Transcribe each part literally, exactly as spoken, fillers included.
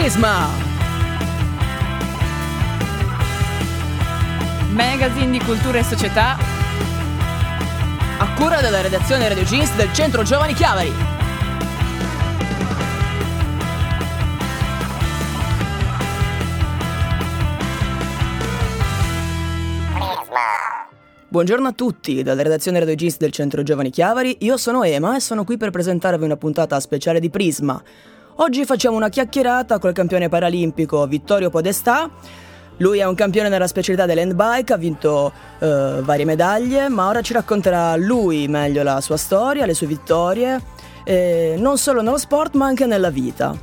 Prisma, magazine di cultura e società, a cura della redazione Radio Jeans del Centro Giovani Chiavari. Buongiorno a tutti, dalla redazione Radio Jeans del Centro Giovani Chiavari, io sono Ema e sono qui per presentarvi una puntata speciale di Prisma. Oggi facciamo una chiacchierata col campione paralimpico Vittorio Podestà. Lui è un campione nella specialità dell'handbike, ha vinto uh, varie medaglie, ma ora ci racconterà lui meglio la sua storia, le sue vittorie, eh, non solo nello sport ma anche nella vita.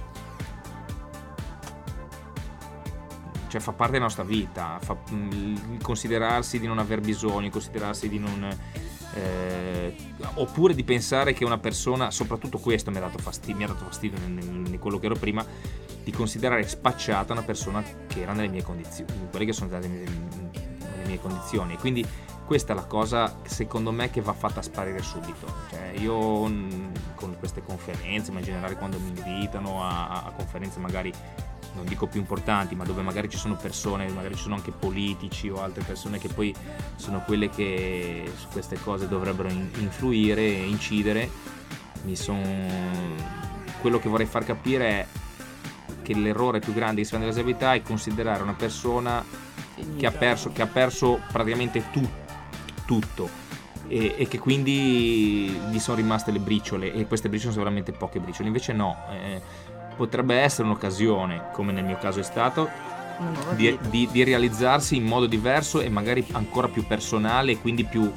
Cioè fa parte della nostra vita, fa, mh, considerarsi di non aver bisogno, considerarsi di non... Eh, oppure di pensare che una persona, soprattutto questo mi ha dato fastidio, mi ha dato fastidio in quello che ero prima, di considerare spacciata una persona che era nelle mie condizioni, quelle che sono state nelle, nelle mie condizioni. E quindi questa è la cosa secondo me che va fatta sparire subito. Cioè io con queste conferenze, ma in generale quando mi invitano a, a conferenze magari non dico più importanti, ma dove magari ci sono persone, magari ci sono anche politici o altre persone che poi sono quelle che su queste cose dovrebbero influire e incidere, mi son... quello che vorrei far capire è che l'errore più grande che si fa nella disabilità è considerare una persona che ha perso, che ha perso praticamente tu, tutto e, e che quindi gli sono rimaste le briciole, e queste briciole sono veramente poche briciole. Invece no, eh, potrebbe essere un'occasione, come nel mio caso è stato, di, di, di realizzarsi in modo diverso e magari ancora più personale e quindi più,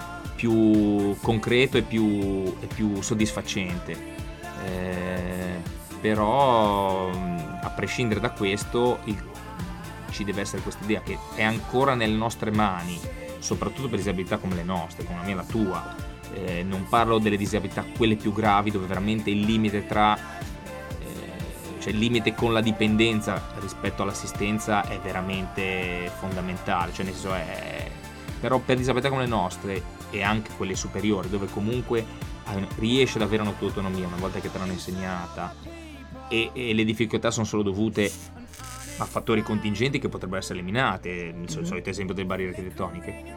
più concreto e più, e più soddisfacente. Eh, però a prescindere da questo il, ci deve essere questa idea che è ancora nelle nostre mani, soprattutto per disabilità come le nostre, come la mia e la tua. Eh, non parlo delle disabilità quelle più gravi, dove veramente il limite tra cioè il limite con la dipendenza rispetto all'assistenza è veramente fondamentale, cioè nel senso è... però per disabilità come le nostre e anche quelle superiori, dove comunque riesci ad avere una tua autonomia una volta che te l'hanno insegnata, e, e le difficoltà sono solo dovute a fattori contingenti che potrebbero essere eliminate, il mm-hmm. solito esempio delle barriere architettoniche.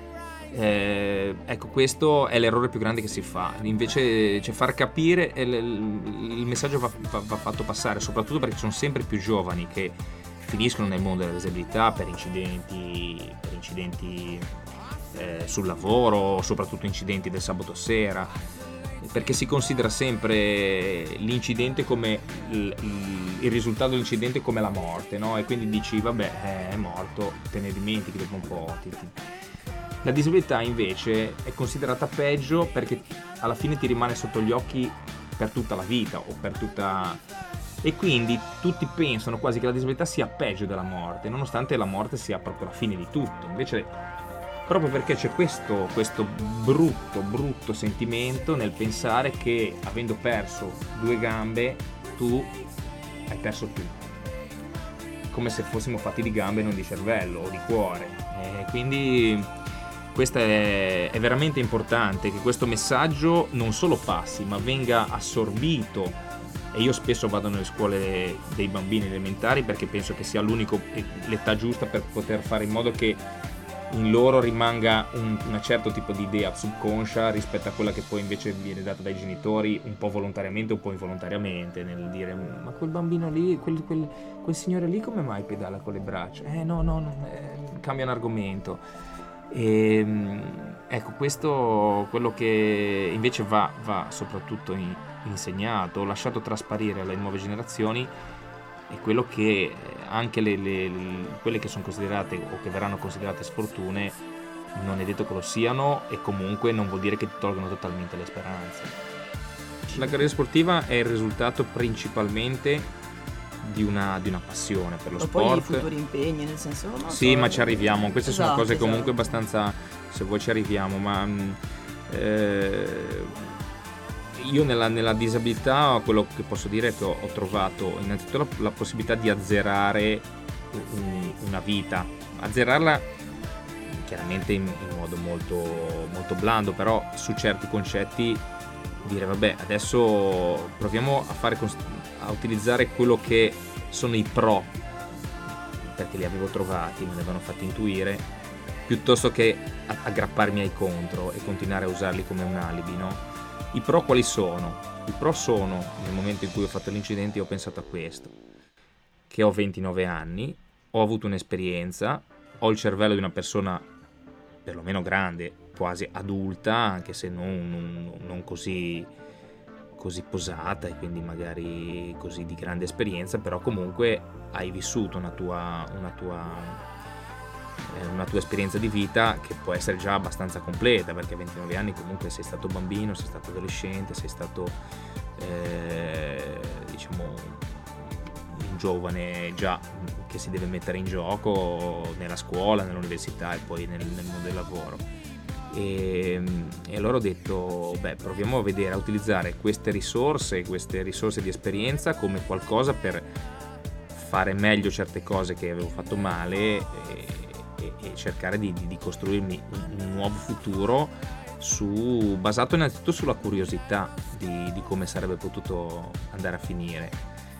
Eh, ecco, questo è l'errore più grande che si fa. Invece, cioè, far capire il, il messaggio va, va, va fatto passare, soprattutto perché sono sempre più giovani che finiscono nel mondo della disabilità per incidenti per incidenti eh, sul lavoro, soprattutto incidenti del sabato sera, perché si considera sempre l'incidente come il, il risultato dell'incidente come la morte, no? E quindi dici vabbè, è morto, te ne dimentichi dopo un po'. Ti, ti. La disabilità invece è considerata peggio perché alla fine ti rimane sotto gli occhi per tutta la vita o per tutta... e quindi tutti pensano quasi che la disabilità sia peggio della morte, nonostante la morte sia proprio la fine di tutto. Invece proprio perché c'è questo, questo brutto brutto sentimento nel pensare che avendo perso due gambe tu hai perso tutto, come se fossimo fatti di gambe e non di cervello o di cuore. E quindi questo è, è veramente importante che questo messaggio non solo passi, ma venga assorbito. E io spesso vado nelle scuole dei bambini elementari perché penso che sia l'unico, l'età giusta per poter fare in modo che in loro rimanga un, un certo tipo di idea subconscia rispetto a quella che poi invece viene data dai genitori un po' volontariamente un po' involontariamente, nel dire ma quel bambino lì, quel, quel, quel signore lì come mai pedala con le braccia? Eh no, no, no eh, cambiano argomento. E, ecco, questo quello che invece va, va soprattutto in, insegnato, lasciato trasparire alle nuove generazioni, è quello che anche le, le, le, quelle che sono considerate o che verranno considerate sfortune non è detto che lo siano, e comunque non vuol dire che ti tolgono totalmente le speranze. La carriera sportiva è il risultato principalmente di una, di una passione per lo o sport. Poi i futuri impegni, nel senso no, sì, so, ma ci arriviamo, queste esatto, sono cose comunque esatto. abbastanza, se vuoi ci arriviamo, ma eh, io nella, nella disabilità quello che posso dire è che ho, ho trovato innanzitutto la, la possibilità di azzerare un, una vita, azzerarla chiaramente in, in modo molto, molto blando, però su certi concetti dire vabbè, adesso proviamo a fare a utilizzare quello che sono i pro, perché li avevo trovati, me li avevano fatti intuire, piuttosto che aggrapparmi ai contro e continuare a usarli come un alibi, no? I pro quali sono? I pro sono, nel momento in cui ho fatto l'incidente, io ho pensato a questo, che ho ventinove anni, ho avuto un'esperienza, ho il cervello di una persona perlomeno grande, quasi adulta, anche se non, non, non così, così posata e quindi magari così di grande esperienza, però comunque hai vissuto una tua, una tua, eh, una tua esperienza di vita che può essere già abbastanza completa, perché a ventinove anni comunque sei stato bambino, sei stato adolescente, sei stato eh, diciamo un giovane già che si deve mettere in gioco nella scuola, nell'università e poi nel, nel mondo del lavoro. E, e allora ho detto, beh, proviamo a vedere, a utilizzare queste risorse, queste risorse di esperienza come qualcosa per fare meglio certe cose che avevo fatto male e, e, e cercare di, di, di costruirmi un, un nuovo futuro su, basato innanzitutto sulla curiosità di, di come sarebbe potuto andare a finire,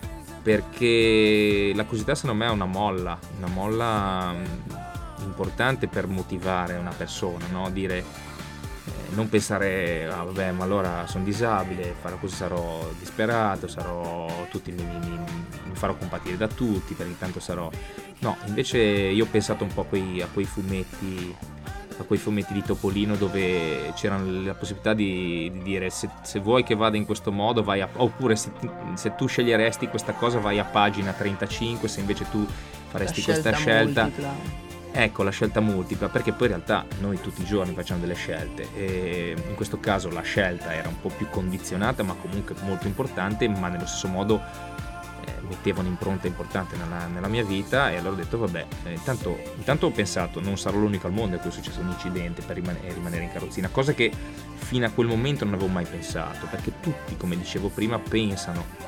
perché la curiosità secondo me è una molla, una molla importante per motivare una persona, no? Dire, eh, non pensare, ah, vabbè, ma allora sono disabile, farò così, sarò disperato, sarò tutti mi, mi, mi farò compatire da tutti, perché tanto sarò. No, invece io ho pensato un po' a quei, a quei fumetti, a quei fumetti di Topolino dove c'era la possibilità di, di dire se, se vuoi che vada in questo modo vai a, oppure se, se tu sceglieresti questa cosa vai a pagina trentacinque, se invece tu faresti questa scelta multipla. Ecco, la scelta multipla, perché poi in realtà noi tutti i giorni facciamo delle scelte e in questo caso la scelta era un po' più condizionata ma comunque molto importante, ma nello stesso modo eh, metteva un'impronta importante nella, nella mia vita. E allora ho detto vabbè, eh, intanto, intanto ho pensato non sarò l'unico al mondo a cui è successo un incidente per rimanere, rimanere in carrozzina, cosa che fino a quel momento non avevo mai pensato, perché tutti, come dicevo prima, pensano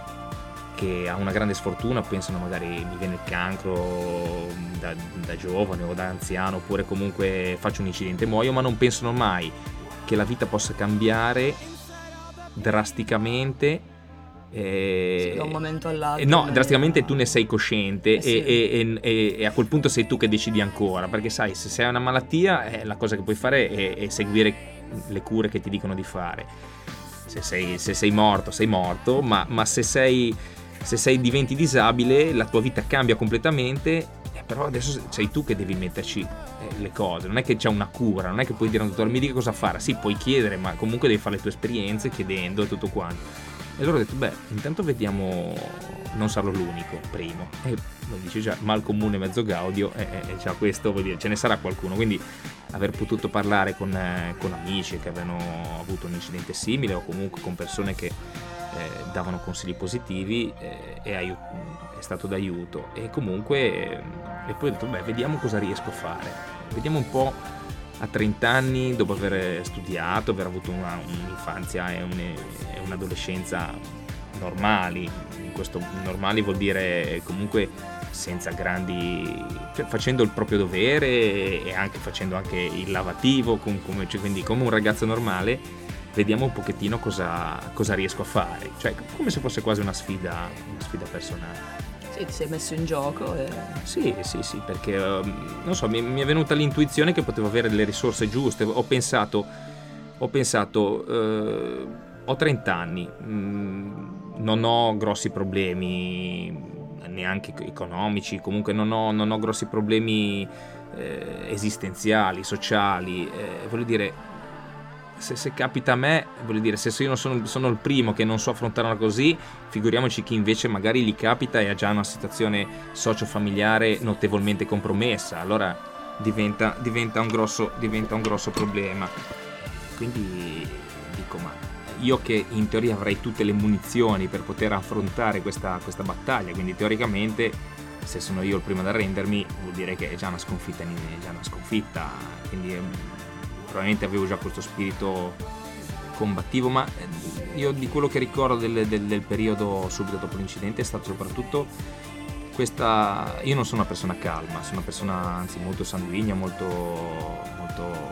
che a una grande sfortuna, pensano magari mi viene il cancro da, da giovane o da anziano, oppure comunque faccio un incidente e muoio, ma non pensano mai che la vita possa cambiare drasticamente eh, sì, da un momento all'altro. No, drasticamente tu ne sei cosciente eh sì. e, e, e a quel punto sei tu che decidi ancora, perché sai, se sei una malattia eh, la cosa che puoi fare è, è seguire le cure che ti dicono di fare. Se sei, se sei morto sei morto, ma, ma se sei se sei diventi disabile la tua vita cambia completamente, eh, però adesso sei tu che devi metterci eh, le cose, non è che c'è una cura, non è che puoi dire a un dottore mi dica cosa fare, sì puoi chiedere ma comunque devi fare le tue esperienze chiedendo e tutto quanto. E allora ho detto beh, intanto vediamo, non sarò l'unico, primo, e lo dice già, mal comune mezzo gaudio, e eh, eh, già questo vuol dire ce ne sarà qualcuno, quindi aver potuto parlare con, eh, con amici che avevano avuto un incidente simile o comunque con persone che Eh, davano consigli positivi eh, e aiut- è stato d'aiuto. E comunque eh, e poi ho detto beh, vediamo cosa riesco a fare, vediamo un po' a trenta anni, dopo aver studiato, aver avuto una, un'infanzia e, un, e un'adolescenza normali. In questo normali vuol dire comunque senza grandi, cioè facendo il proprio dovere e anche facendo anche il lavativo, com- come, cioè, quindi come un ragazzo normale. Vediamo un pochettino cosa, cosa riesco a fare, cioè come se fosse quasi una sfida, una sfida personale. Sì, ti sei messo in gioco e... Sì, sì, sì, perché non so, mi, mi è venuta l'intuizione che potevo avere delle risorse giuste. Ho pensato, ho pensato, eh, ho trenta anni, mh, non ho grossi problemi, neanche economici, comunque non ho, non ho grossi problemi eh, esistenziali, sociali, eh, voglio dire... Se, se capita a me, voglio dire, se io non sono, sono il primo che non so affrontarla così, figuriamoci chi invece magari gli capita e ha già una situazione socio-familiare notevolmente compromessa, allora diventa, diventa, un grosso, diventa un grosso problema. Quindi dico, ma io che in teoria avrei tutte le munizioni per poter affrontare questa, questa battaglia, quindi teoricamente se sono io il primo ad arrendermi vuol dire che è già una sconfitta, è già una sconfitta, quindi probabilmente avevo già questo spirito combattivo, ma io di quello che ricordo del, del, del periodo subito dopo l'incidente è stato soprattutto questa, io non sono una persona calma, sono una persona anzi molto sanguigna, molto, molto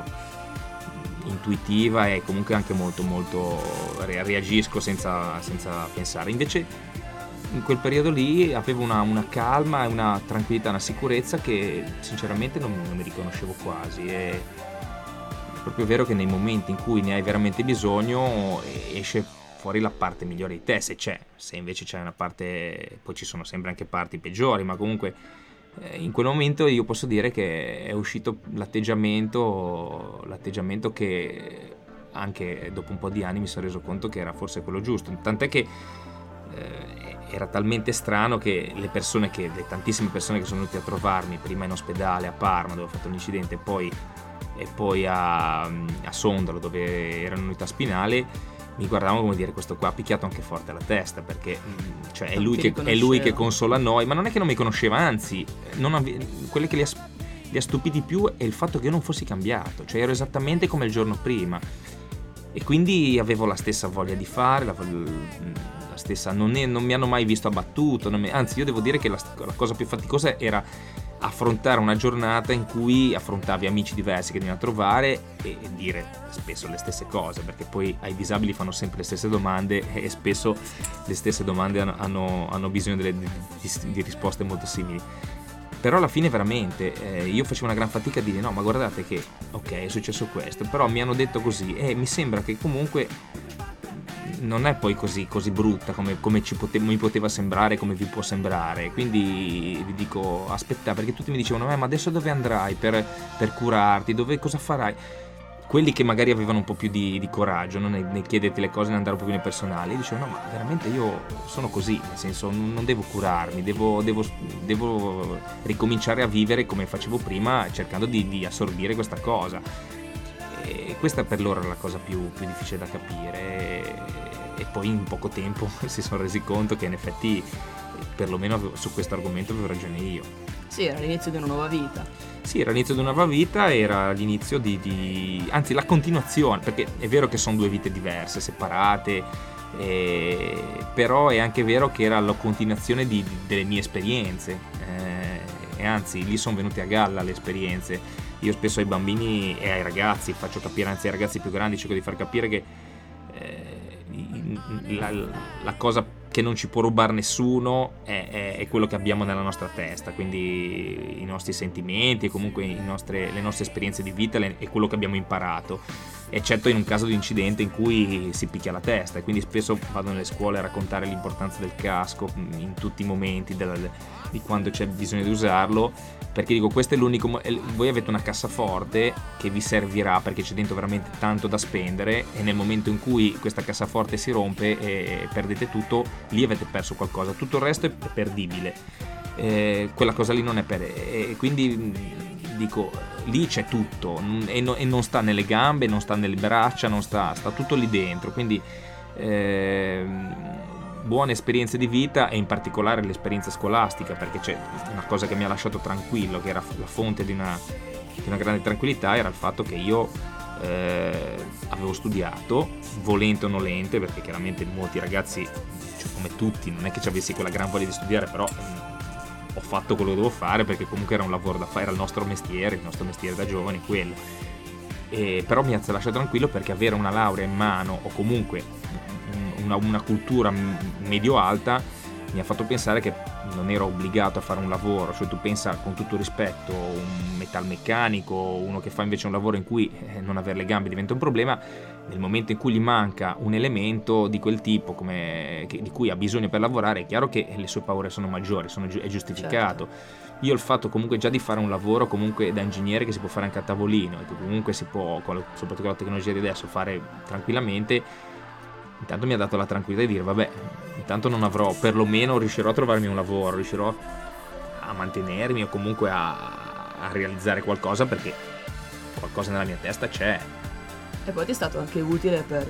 intuitiva e comunque anche molto molto reagisco senza, senza pensare. Invece in quel periodo lì avevo una, una calma, una tranquillità, una sicurezza che sinceramente non, non mi riconoscevo quasi. E è proprio vero che nei momenti in cui ne hai veramente bisogno esce fuori la parte migliore di te, se c'è. Se invece c'è una parte, poi ci sono sempre anche parti peggiori, ma comunque eh, in quel momento io posso dire che è uscito l'atteggiamento l'atteggiamento che anche dopo un po' di anni mi sono reso conto che era forse quello giusto, tant'è che eh, era talmente strano che le persone che le tantissime persone che sono venute a trovarmi prima in ospedale a Parma dove ho fatto un incidente, poi e poi a, a Sondalo dove era un'unità spinale, mi guardavano come dire: questo qua ha picchiato anche forte alla testa, perché cioè, è, lui che, è lui che consola noi. Ma non è che non mi conosceva, anzi non ave- quello che li ha, li ha stupiti più è il fatto che io non fossi cambiato, cioè ero esattamente come il giorno prima, e quindi avevo la stessa voglia di fare, la, la stessa non, è, non mi hanno mai visto abbattuto, non mi, anzi io devo dire che la, la cosa più faticosa era affrontare una giornata in cui affrontavi amici diversi che venivano a trovare e, e dire spesso le stesse cose, perché poi ai disabili fanno sempre le stesse domande e spesso le stesse domande hanno, hanno, hanno bisogno delle, di, di, di risposte molto simili. Però alla fine veramente eh, io facevo una gran fatica a dire: no, ma guardate che ok, è successo questo, però mi hanno detto così e mi sembra che comunque non è poi così, così brutta come, come ci pote- mi poteva sembrare, come vi può sembrare. Quindi vi dico: aspetta, perché tutti mi dicevano eh, ma adesso dove andrai per, per curarti, dove, cosa farai? Quelli che magari avevano un po' più di, di coraggio, no? nel, nel chiederti le cose, nel andare un po' più nel personale, dicevano: no, ma veramente io sono così, nel senso non, non devo curarmi, devo, devo, devo ricominciare a vivere come facevo prima, cercando di, di assorbire questa cosa. E questa per loro era la cosa più, più difficile da capire. E poi in poco tempo si sono resi conto che in effetti perlomeno su questo argomento avevo ragione io. Sì, era l'inizio di una nuova vita. Sì, era l'inizio di una nuova vita, era l'inizio di, di... anzi la continuazione, perché è vero che sono due vite diverse, separate, eh, però è anche vero che era la continuazione di, di, delle mie esperienze, eh, e anzi lì sono venute a galla le esperienze. Io spesso ai bambini e ai ragazzi faccio capire, anzi ai ragazzi più grandi cerco di far capire che eh, La, la cosa che non ci può rubare nessuno è, è, è quello che abbiamo nella nostra testa, quindi i nostri sentimenti e comunque i nostre, le nostre esperienze di vita è quello che abbiamo imparato, eccetto in un caso di incidente in cui si picchia la testa. E quindi spesso vado nelle scuole a raccontare l'importanza del casco in tutti i momenti del, di quando c'è bisogno di usarlo, perché dico questo è l'unico, voi avete una cassaforte che vi servirà perché c'è dentro veramente tanto da spendere, e nel momento in cui questa cassaforte si rompe e perdete tutto, lì avete perso qualcosa, tutto il resto è perdibile, eh, quella cosa lì non è per, e quindi dico lì c'è tutto e, no, e non sta nelle gambe, non sta nelle braccia, non sta, sta tutto lì dentro, quindi eh, buone esperienze di vita, e in particolare l'esperienza scolastica, perché c'è una cosa che mi ha lasciato tranquillo, che era la fonte di una, di una grande tranquillità, era il fatto che io eh, avevo studiato, volente o nolente, perché chiaramente molti ragazzi, cioè come tutti, non è che ci avessi quella gran voglia di studiare, però mh, ho fatto quello che dovevo fare perché comunque era un lavoro da fare, era il nostro mestiere, il nostro mestiere da giovani, quello. E, però mi ha lasciato tranquillo perché avere una laurea in mano, o comunque Una, una cultura medio-alta, mi ha fatto pensare che non ero obbligato a fare un lavoro. Cioè tu pensa, con tutto rispetto, un metalmeccanico, uno che fa invece un lavoro in cui eh, non avere le gambe diventa un problema, nel momento in cui gli manca un elemento di quel tipo come, che, di cui ha bisogno per lavorare, è chiaro che le sue paure sono maggiori, sono, è giustificato. Certo. Io il fatto comunque già di fare un lavoro comunque da ingegnere che si può fare anche a tavolino e che comunque si può, soprattutto con la tecnologia di adesso, fare tranquillamente, intanto mi ha dato la tranquillità di dire vabbè, intanto non avrò, perlomeno riuscirò a trovarmi un lavoro, riuscirò a mantenermi o comunque a, a realizzare qualcosa, perché qualcosa nella mia testa c'è. E poi ti è stato anche utile per,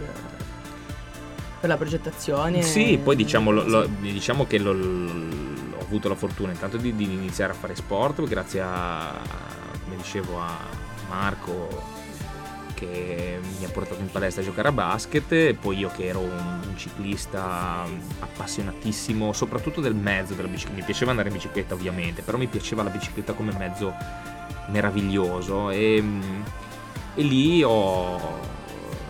per la progettazione. Sì, poi diciamo, lo, lo, diciamo che lo, lo, ho avuto la fortuna intanto di, di iniziare a fare sport grazie a, come dicevo, a Marco, che mi ha portato in palestra a giocare a basket, e poi io che ero un, un ciclista appassionatissimo soprattutto del mezzo della bicicletta. Mi piaceva andare in bicicletta ovviamente, però mi piaceva la bicicletta come mezzo meraviglioso, e, e lì ho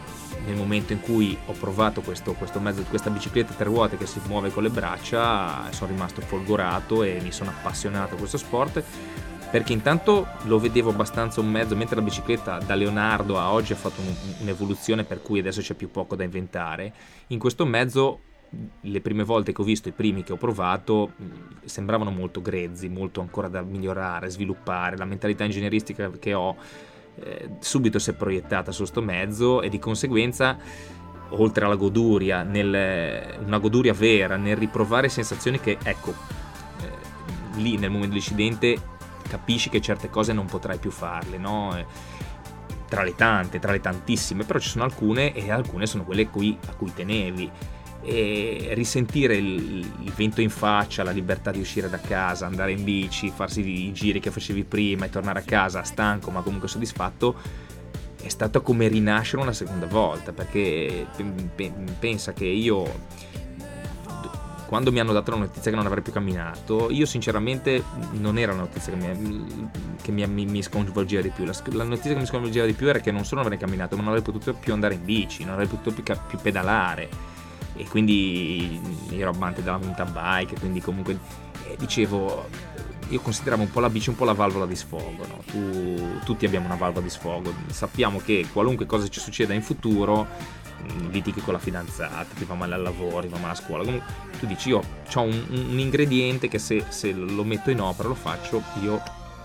nel momento in cui ho provato questo, questo mezzo, questa bicicletta a tre ruote che si muove con le braccia, sono rimasto folgorato e mi sono appassionato a questo sport, perché intanto lo vedevo abbastanza un mezzo, mentre la bicicletta da Leonardo a oggi ha fatto un, un'evoluzione per cui adesso c'è più poco da inventare. In questo mezzo, le prime volte che ho visto, i primi che ho provato, sembravano molto grezzi, molto ancora da migliorare, sviluppare. La mentalità ingegneristica che ho eh, subito si è proiettata su sto mezzo, e di conseguenza, oltre alla goduria, nel, una goduria vera nel riprovare sensazioni che, ecco, eh, lì nel momento dell'incidente capisci che certe cose non potrai più farle, no? Tra le tante, tra le tantissime, però ci sono alcune, e alcune sono quelle a cui, a cui tenevi. E risentire il, il vento in faccia, la libertà di uscire da casa, andare in bici, farsi i giri che facevi prima e tornare a casa stanco ma comunque soddisfatto, è stato come rinascere una seconda volta, perché pensa che io, quando mi hanno dato la notizia che non avrei più camminato, io sinceramente non era la notizia che mi, che mi, mi, mi sconvolgeva di più. La, la notizia che mi sconvolgeva di più era che non solo non avrei camminato, ma non avrei potuto più andare in bici, non avrei potuto più, più pedalare, e quindi ero amante della mountain bike, quindi comunque eh, dicevo, io consideravo un po' la bici un po' la valvola di sfogo, no? Tu, tutti abbiamo una valvola di sfogo, sappiamo che qualunque cosa ci succeda in futuro, litighi con la fidanzata, ti fa male al lavoro, ti fa male a scuola, comunque tu dici, io ho un, un ingrediente che se, se lo metto in opera, lo faccio, io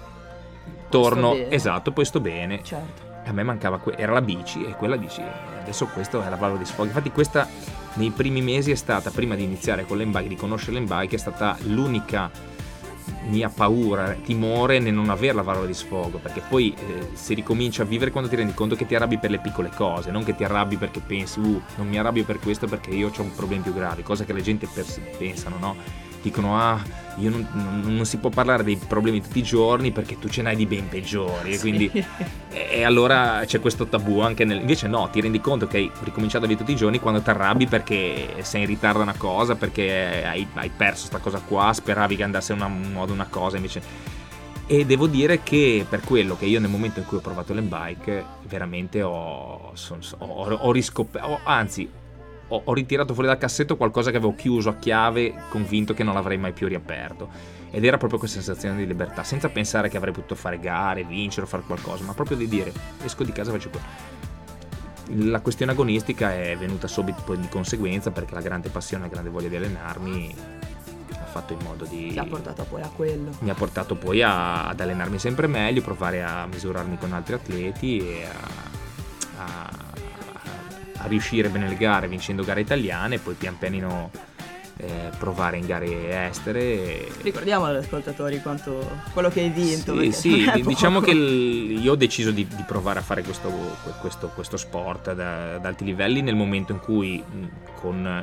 torno, esatto, poi sto bene. Certo. A me mancava, que- era la bici, e quella dici, adesso questo è la valvola di sfogo. Infatti questa nei primi mesi è stata, prima di iniziare con l'M-Bike, di conoscere l'M-Bike, è stata l'unica mia paura, timore nel non avere la valvola di sfogo, perché poi eh, si ricomincia a vivere quando ti rendi conto che ti arrabbi per le piccole cose, non che ti arrabbi perché pensi, uh, non mi arrabbio per questo perché io ho un problema più grave, cosa che la gente pers- pensano, no? Dicono, ah, io non, non, non si può parlare dei problemi tutti i giorni perché tu ce n'hai di ben peggiori, sì. E quindi e, e allora c'è questo tabù anche nel... Invece no, ti rendi conto che hai ricominciato a vivere tutti i giorni quando ti arrabbi perché sei in ritardo a una cosa, perché hai, hai perso sta cosa qua, speravi che andasse in un modo una cosa, invece... E devo dire che per quello che io nel momento in cui ho provato l'M-Bike veramente ho, son, ho, ho riscoperto, anzi ho, ho ritirato fuori dal cassetto qualcosa che avevo chiuso a chiave, convinto che non l'avrei mai più riaperto, ed era proprio questa sensazione di libertà, senza pensare che avrei potuto fare gare, vincere o fare qualcosa, ma proprio di dire, esco di casa e faccio quello. La questione agonistica è venuta subito poi di conseguenza, perché la grande passione, la grande voglia di allenarmi ha fatto in modo di... Ti ha portato poi a quello. Mi ha portato poi a, ad allenarmi sempre meglio, provare a misurarmi con altri atleti e a, a, a riuscire bene le gare, vincendo gare italiane, e poi pian pianino eh, provare in gare estere. E... Ricordiamo agli ascoltatori quanto quello che hai vinto. Sì, sì, diciamo che il, io ho deciso di, di provare a fare questo, questo, questo sport da, ad alti livelli nel momento in cui con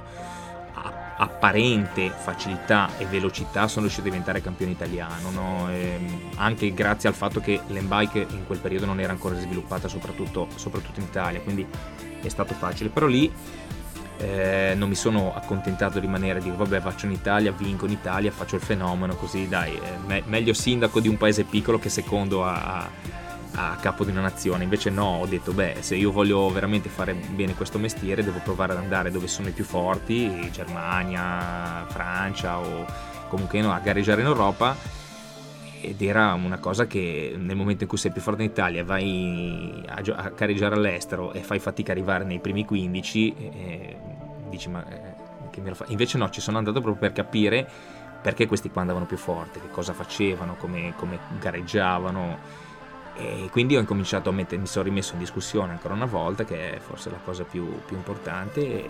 apparente facilità e velocità sono riuscito a diventare campione italiano, no? E anche grazie al fatto che l'M-Bike in quel periodo non era ancora sviluppata, soprattutto, soprattutto in Italia, quindi è stato facile. Però lì eh, non mi sono accontentato di rimanere, dico vabbè, faccio in Italia, vinco in Italia, faccio il fenomeno, così dai, eh, me- meglio sindaco di un paese piccolo che secondo a a capo di una nazione. Invece no, ho detto beh, se io voglio veramente fare bene questo mestiere devo provare ad andare dove sono i più forti, Germania, Francia, o comunque no, a gareggiare in Europa. Ed era una cosa che nel momento in cui sei più forte in Italia, vai a, gio- a gareggiare all'estero e fai fatica a arrivare nei primi quindici, eh, dici ma eh, che me lo fa? Invece no, ci sono andato proprio per capire perché questi qua andavano più forti, che cosa facevano, come, come gareggiavano. E quindi ho incominciato a mettere, mi sono rimesso in discussione ancora una volta, che è forse la cosa più, più importante, e,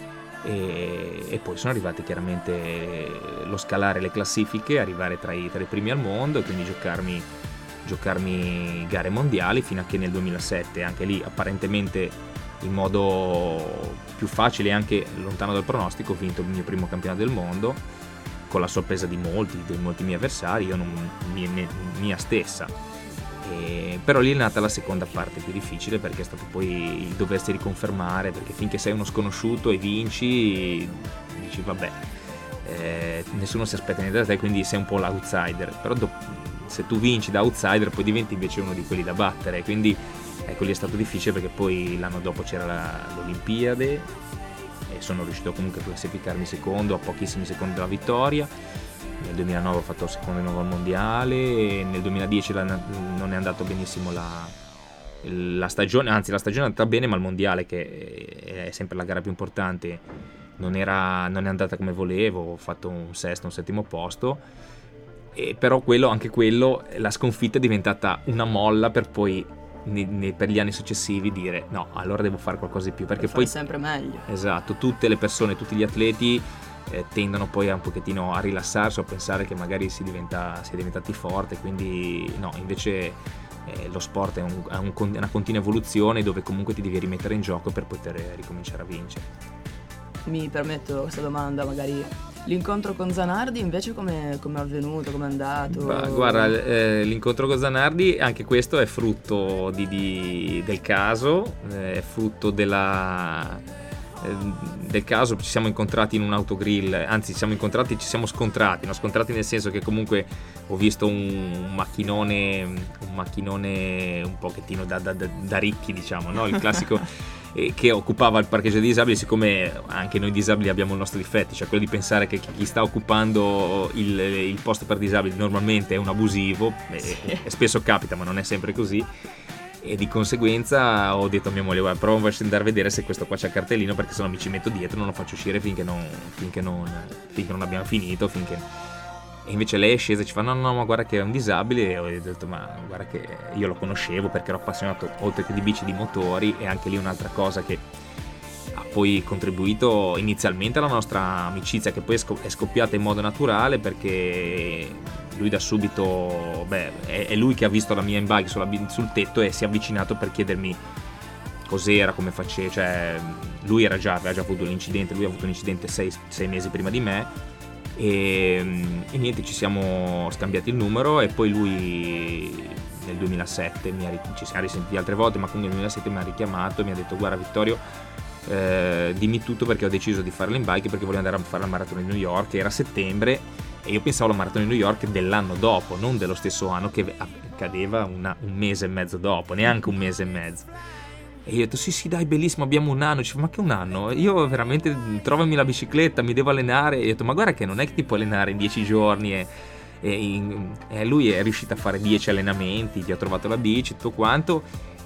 e, e poi sono arrivati chiaramente lo scalare le classifiche, arrivare tra i, tra i primi al mondo, e quindi giocarmi, giocarmi gare mondiali fino a che nel duemilasette, anche lì apparentemente in modo più facile e anche lontano dal pronostico, ho vinto il mio primo campionato del mondo, con la sorpresa di molti, di molti miei avversari, io non mia, mia stessa. E, però lì è nata la seconda parte più difficile, perché è stato poi il doversi riconfermare, perché finché sei uno sconosciuto e vinci dici vabbè, eh, nessuno si aspetta niente da te, quindi sei un po' l'outsider, però do- se tu vinci da outsider poi diventi invece uno di quelli da battere, quindi ecco lì è stato difficile perché poi l'anno dopo c'era la, l'Olimpiade e sono riuscito comunque a classificarmi secondo, a pochissimi secondi dalla vittoria. Nel duemilanove ho fatto secondo di nuovo al mondiale e nel duemiladieci la, non è andato benissimo la, la stagione, anzi la stagione è andata bene, ma il mondiale, che è sempre la gara più importante, non, era, non è andata come volevo, ho fatto un sesto, un settimo posto, e però quello, anche quello, la sconfitta è diventata una molla per poi ne, ne, per gli anni successivi dire no, allora devo fare qualcosa di più, perché per poi fare sempre meglio. Esatto, tutte le persone, tutti gli atleti eh, tendono poi a un pochettino a rilassarsi o a pensare che magari si diventa si è diventati forte, quindi no, invece eh, lo sport è, un, è un, una continua evoluzione dove comunque ti devi rimettere in gioco per poter ricominciare a vincere. Mi permetto questa domanda, magari l'incontro con Zanardi invece come è avvenuto, come è andato? Bah, guarda, eh, l'incontro con Zanardi, anche questo è frutto di, di, del caso, eh, è frutto della, eh, del caso, ci siamo incontrati in un autogrill, anzi ci siamo incontrati, ci siamo scontrati, no? Scontrati nel senso che comunque ho visto un, un macchinone, un macchinone un pochettino da, da, da, da ricchi, diciamo, no? Il classico che occupava il parcheggio dei disabili, siccome anche noi disabili abbiamo il nostro difetto, cioè quello di pensare che chi sta occupando il, il posto per disabili normalmente è un abusivo, sì. e, e spesso capita, ma non è sempre così, e di conseguenza ho detto a mia moglie guarda, provo a andare a vedere se questo qua c'è il cartellino, perché se no mi ci metto dietro, non lo faccio uscire finché non, finché non, finché non abbiamo finito, finché... E invece lei è scesa e ci fa no no ma guarda che è un disabile, e ho detto ma guarda che io lo conoscevo perché ero appassionato oltre che di bici di motori, e anche lì un'altra cosa che ha poi contribuito inizialmente alla nostra amicizia, che poi è scoppiata in modo naturale, perché lui da subito, beh, è lui che ha visto la mia in-bike sul tetto e si è avvicinato per chiedermi cos'era, come faceva, cioè lui era già, aveva già avuto l'incidente, lui ha avuto un incidente sei, sei mesi prima di me. E, e niente, ci siamo scambiati il numero, e poi lui nel duemilasette mi ha, ci siamo risentiti altre volte, ma comunque nel duemilasette mi ha richiamato e mi ha detto guarda Vittorio, eh, dimmi tutto perché ho deciso di fare l'in-bike, perché volevo andare a fare la maratona di New York, era settembre e io pensavo alla maratona di New York dell'anno dopo, non dello stesso anno, che cadeva una, un mese e mezzo dopo, neanche un mese e mezzo. E io ho detto sì sì dai bellissimo, abbiamo un anno. Ci fa ma che un anno? Io veramente trovami la bicicletta, mi devo allenare. E io ho detto ma guarda che non è che ti puoi allenare in dieci giorni, e, e, in, e lui è riuscito a fare dieci allenamenti, ti ho trovato la bici, tutto quanto,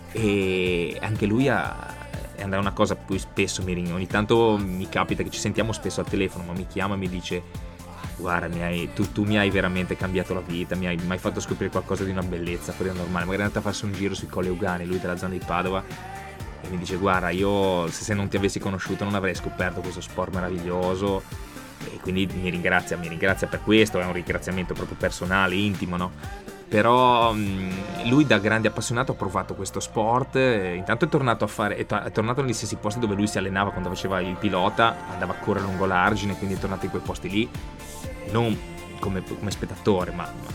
e anche lui ha, è una cosa più spesso mi, ogni tanto mi capita che ci sentiamo spesso al telefono, ma mi chiama e mi dice guarda mi hai, tu, tu mi hai veramente cambiato la vita, mi hai, mi hai fatto scoprire qualcosa di una bellezza fuori da normale. Magari è andato a farsi un giro sui Colli Euganei, lui della zona di Padova, e mi dice guarda io se, se non ti avessi conosciuto non avrei scoperto questo sport meraviglioso, e quindi mi ringrazia mi ringrazia per questo, è un ringraziamento proprio personale, intimo, no? Però mh, lui da grande appassionato ha provato questo sport, eh, intanto è tornato a fare è, to- è tornato negli stessi posti dove lui si allenava quando faceva il pilota, andava a correre lungo l'argine, quindi è tornato in quei posti lì, non come, come spettatore ma, ma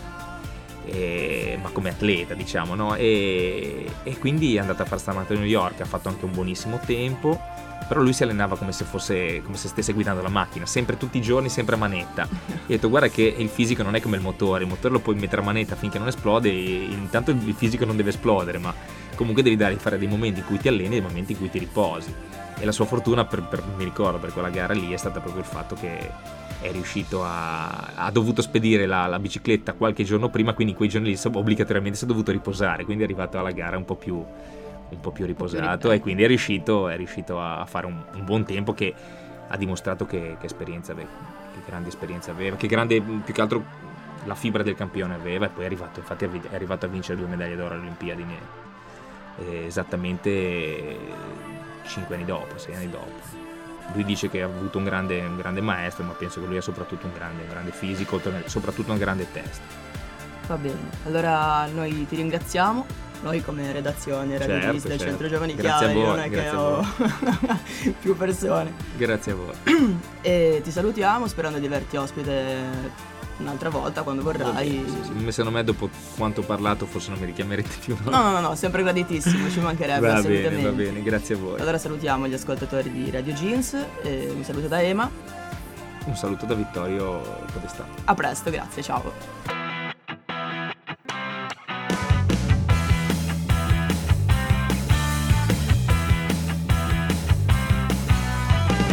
E, ma come atleta, diciamo, no? E, e quindi è andato a fare sta maratona a New York, ha fatto anche un buonissimo tempo, però lui si allenava come se fosse come se stesse guidando la macchina, sempre tutti i giorni, sempre a manetta. E ho detto guarda che il fisico non è come il motore, il motore lo puoi mettere a manetta finché non esplode, e intanto il fisico non deve esplodere, ma comunque devi dare fare dei momenti in cui ti alleni e dei momenti in cui ti riposi. E la sua fortuna, per, per, mi ricordo, per quella gara lì è stata proprio il fatto che è riuscito a ha dovuto spedire la, la bicicletta qualche giorno prima, quindi quei giorni lì obbligatoriamente si è dovuto riposare, quindi è arrivato alla gara un po' più un po' più riposato, e quindi è riuscito è riuscito a fare un, un buon tempo, che ha dimostrato che, che esperienza aveva, che grande esperienza aveva, che grande, più che altro la fibra del campione aveva, e poi è arrivato, infatti è arrivato a vincere due medaglie d'oro alle Olimpiadi eh, esattamente cinque anni dopo, sei anni dopo. Lui dice che ha avuto un grande, un grande maestro, ma penso che lui ha soprattutto un grande, un grande fisico, soprattutto una grande testa. Va bene, allora noi ti ringraziamo, noi come redazione Radio certo, Gis del certo. Centro Giovani Chiavari, non è che ho più persone. Grazie a voi. E ti salutiamo sperando di averti ospite un'altra volta quando vorrai. Sì, sì. Secondo me dopo quanto ho parlato forse non mi richiamerete più, no? No, no, no, sempre graditissimo, ci mancherebbe. Va assolutamente. bene, va bene, grazie a voi. Allora salutiamo gli ascoltatori di Radio Jeans, e un saluto da Ema. Un saluto da Vittorio Podestà. A presto, grazie, ciao.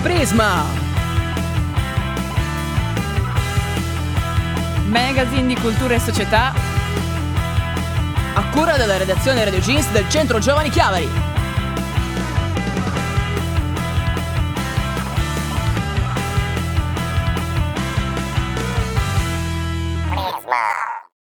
Prisma, magazine di cultura e società, a cura della redazione Radio Jeans del Centro Giovani Chiavari.